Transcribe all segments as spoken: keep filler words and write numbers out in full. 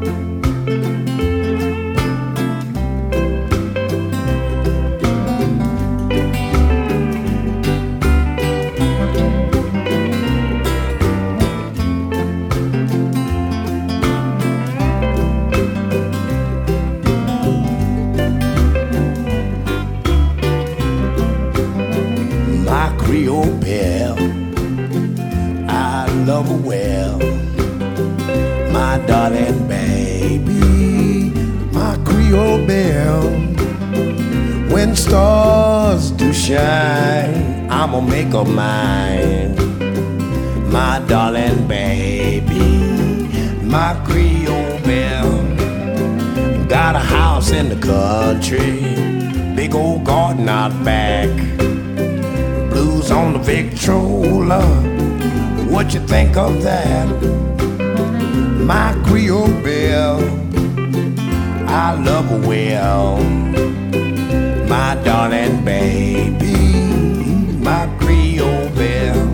Creole belle, I love her well, my darling baby, my Creole belle. When stars do shine, I'ma make her mine, my darling baby, my Creole belle. Got a house in the country, big old garden out back, blues on the Victrola. What you think of that? My Creole belle, I love her well, my darling baby, my Creole belle.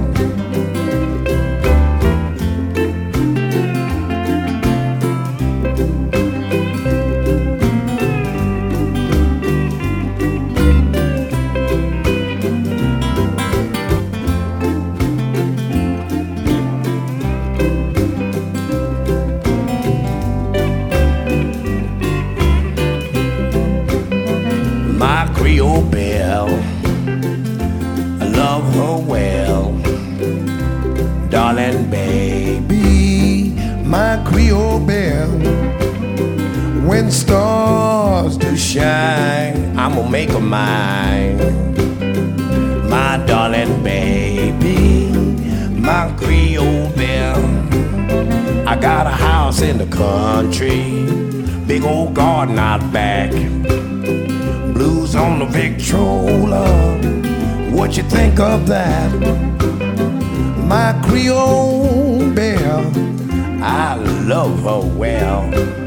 My Creole belle, I love her well, darling baby, my Creole belle. When stars do shine, I'ma make her mine, my darling baby, my Creole belle. I got a house in the country, big old garden out back, blues on the Victrola. What you think of that? My Creole belle, I love her well,